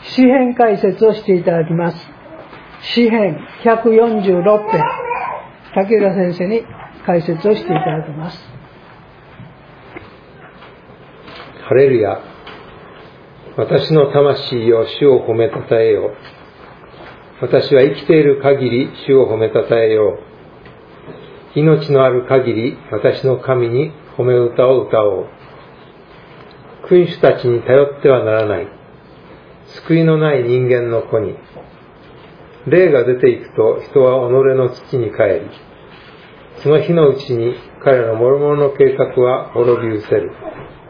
詩編解説をしていただきます。詩編146編、竹浦先生に解説をしていただきます。 ハレルヤ。私の魂よ、主を褒めたたえよ。私は生きている限り主を褒めたたえよ。命のある限り私の神に褒め歌を歌おう。君主たちに頼ってはならない。救いのない人間の子に。霊が出ていくと人は己の土に帰り、その日のうちに彼の諸々の計画は滅び失せる。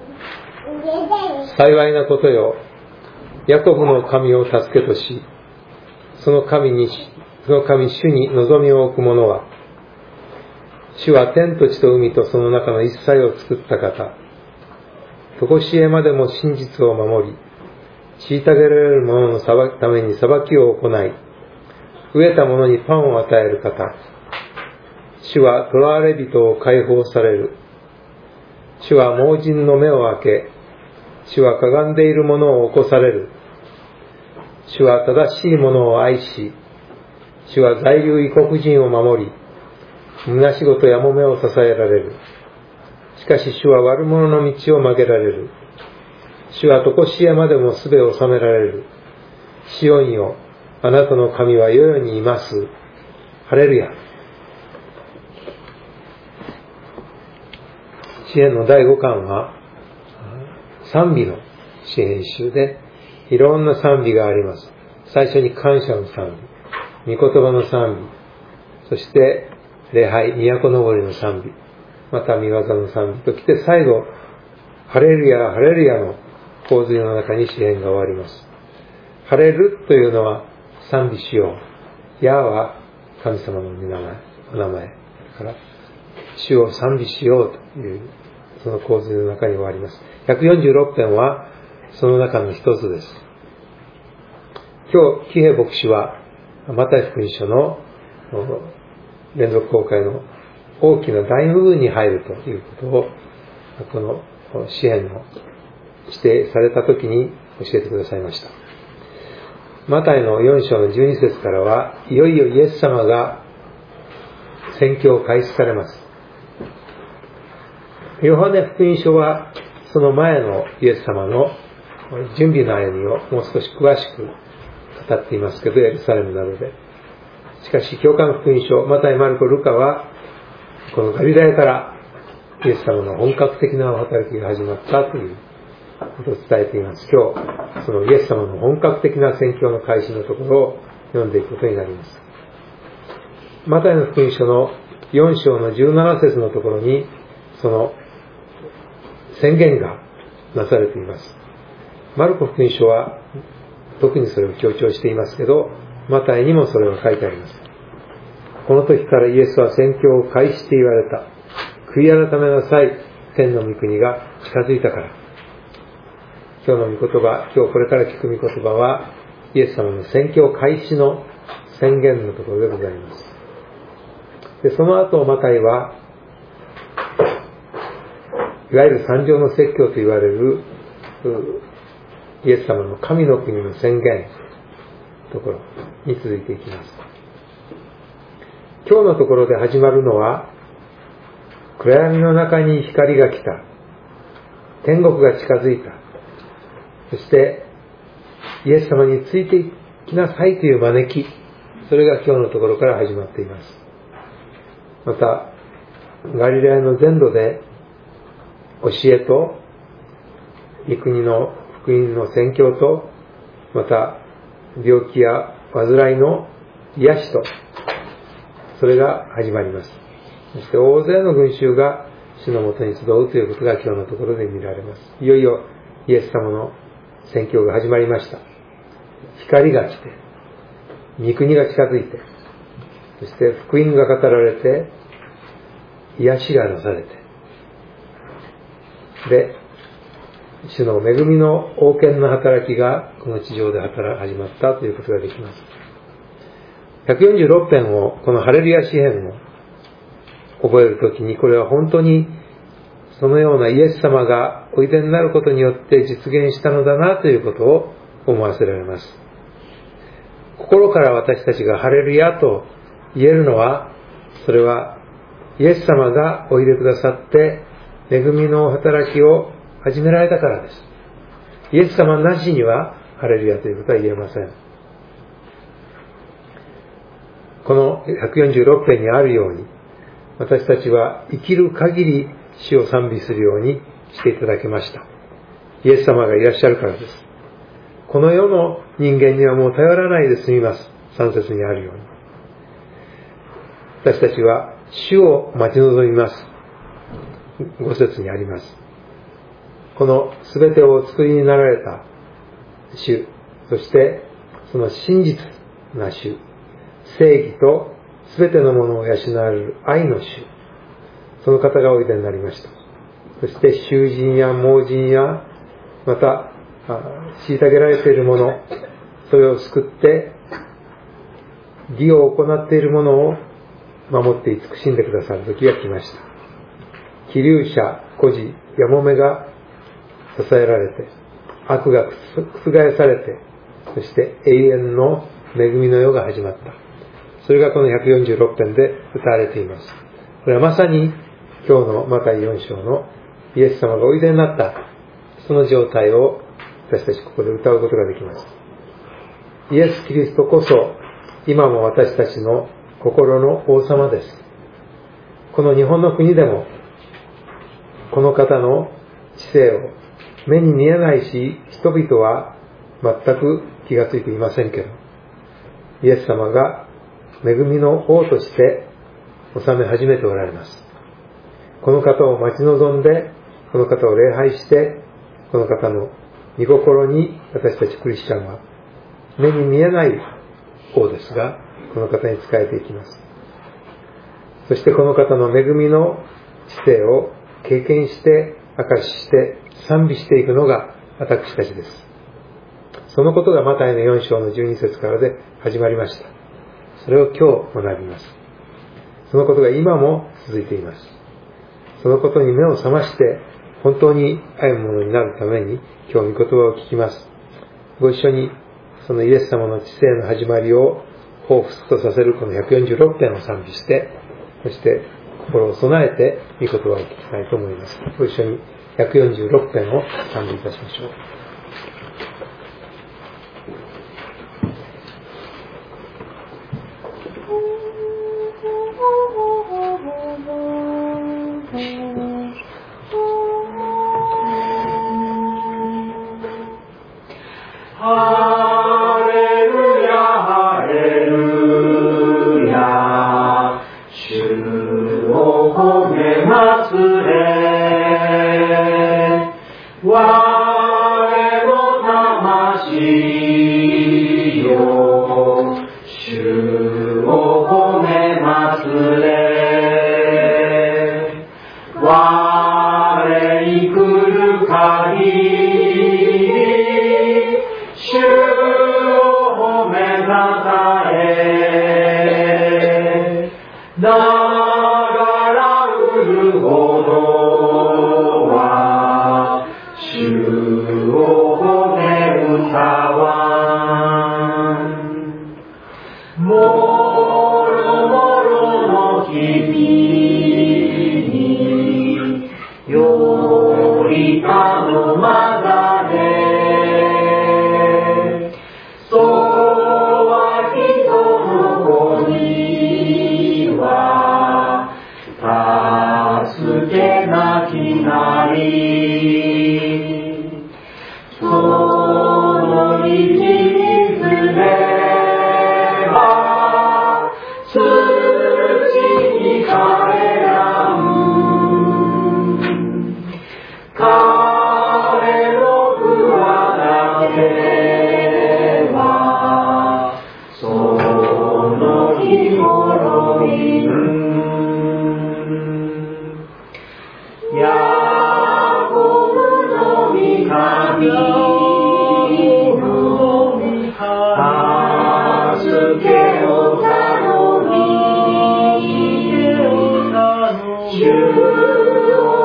幸いなことよ。ヤコブの神を助けとし、その神主に望みを置く者は、主は天と地と海とその中の一切を作った方。とこしえまでも真実を守り、虐げられる者のために裁きを行い、飢えた者にパンを与える方。主は囚われ人を解放される。主は盲人の目を開け、主はかがんでいる者を起こされる。主は正しい者を愛し、主は在留異国人を守り、虚しごとやもめを支えられる。しかし主は悪者の道を曲げられる。主はとこしえまでもすべを治められる。シオンよ、あなたの神は世々にいます。ハレルヤ。詩編の第5巻は賛美の詩編集で、いろんな賛美があります。最初に感謝の賛美、御言葉の賛美、そして礼拝、都のぼりの賛美、また御業の賛美ときて、最後ハレルヤハレルヤの洪水の中に詩編が終わります。ハレルというのは賛美しよう、ヤは神様のお名前だから主を賛美しようというその洪水の中に終わります。146編はその中の一つです。今日、喜平牧師はマタイ福音書の連続公開の大きな大部分に入るということを、この詩編の指定された時に教えてくださいました。マタイの4章の12節からは、いよいよイエス様が宣教を開始されます。ヨハネ福音書はその前のイエス様の準備の歩みをもう少し詳しく語っていますけど、エルサレムなどで。しかし教会の福音書、マタイ、マルコ、ルカはこのガリラヤからイエス様の本格的な働きが始まったということを伝えています。今日そのイエス様の本格的な宣教の開始のところを読んでいくことになります。マタイの福音書の4章の17節のところにその宣言がなされています。マルコ福音書は特にそれを強調していますけど、マタイにもそれが書いてあります。この時からイエスは宣教を開始して言われた。悔い改めなさい。天の御国が近づいたから。今日の御言葉、今日これから聞く御言葉はイエス様の宣教開始の宣言のところでございます。で、その後マタイはいわゆる三条の説教と言われるイエス様の神の国の宣言のところに続いていきます。今日のところで始まるのは、暗闇の中に光が来た、天国が近づいた、そしてイエス様についていきなさいという招き、それが今日のところから始まっています。またガリラヤの全土で教えと御国の福音の宣教と、また病気や患いの癒しと、それが始まります。そして大勢の群衆が主のもとに集うということが今日のところで見られます。いよいよイエス様の宣教が始まりました。光が来て、御国が近づいて、そして福音が語られて、癒しがなされて、で、主の恵みの王権の働きがこの地上で始まったということができます。146編を、このハレルヤ詩編を覚えるときに、これは本当にそのようなイエス様がおいでになることによって実現したのだなということを思わせられます。心から私たちがハレルヤと言えるのは、それはイエス様がおいでくださって恵みの働きを始められたからです。イエス様なしにはハレルヤということは言えません。この146編にあるように、私たちは生きる限り主を賛美するようにしていただけました。イエス様がいらっしゃるからです。この世の人間にはもう頼らないで済みます。3節にあるように。私たちは主を待ち望みます。5節にあります。この全てをお作りになられた主、そしてその真実な主、正義と全てのものを養われる愛の主、その方がおいでになりました。そして囚人や盲人やまた虐げられているもの、それを救って義を行っているものを守って慈しんでくださる時が来ました。希流者、孤児、やもめが支えられて、悪が覆されて、そして永遠の恵みの世が始まった。それがこの146編で歌われています。これはまさに今日のマタイ4章のイエス様がおいでになったその状態を私たちここで歌うことができます。イエス・キリストこそ今も私たちの心の王様です。この日本の国でもこの方の知性を目に見えないし、人々は全く気がついていませんけど、イエス様が恵みの王として治め始めておられます。この方を待ち望んで、この方を礼拝して、この方の御心に私たちクリスチャンは目に見えない王ですが、この方に仕えていきます。そしてこの方の恵みの知性を経験して証しして賛美していくのが私たちです。そのことがマタイの4章の12節からで始まりました。それを今日学びます。そのことが今も続いています。そのことに目を覚まして本当に歩むものになるために今日御言葉を聞きます。ご一緒にそのイエス様の知性の始まりを彷彿とさせるこの146編を賛美して、そして心を備えて御言葉を聞きたいと思います。ご一緒に146編を賛美いたしましょう。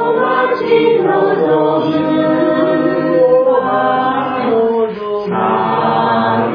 主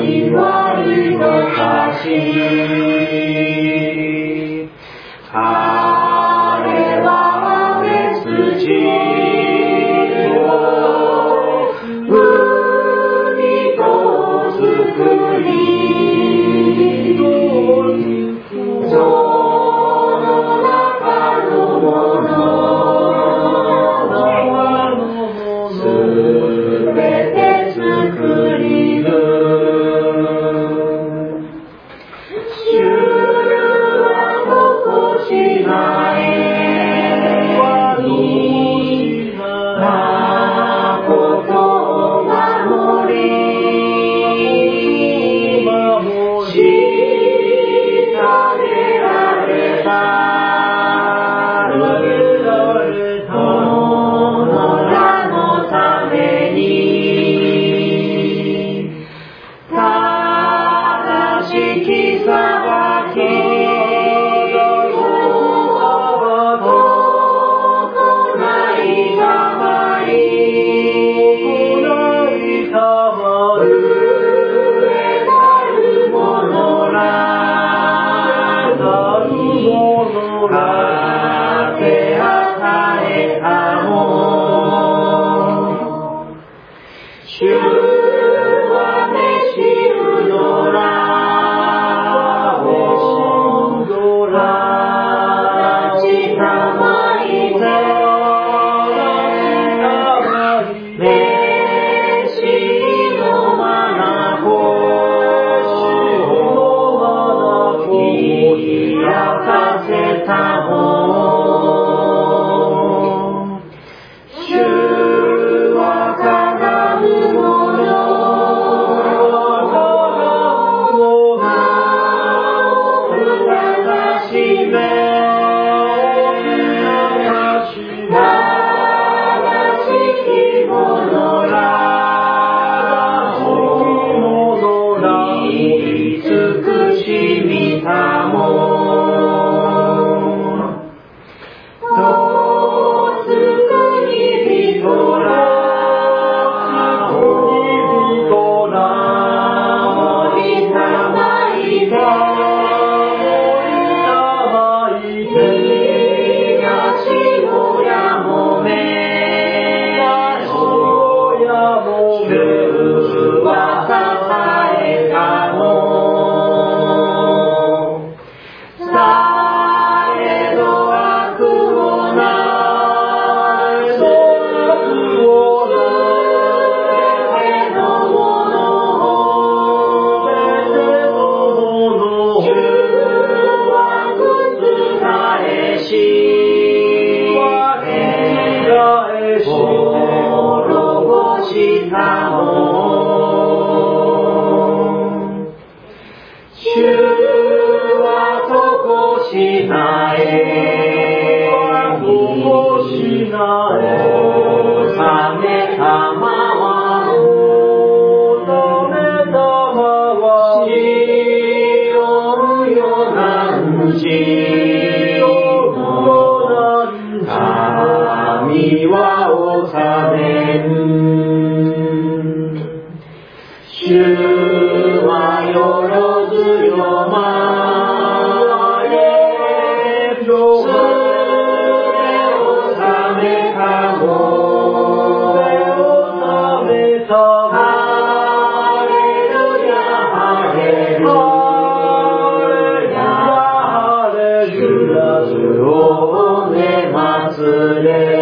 主をね祭れ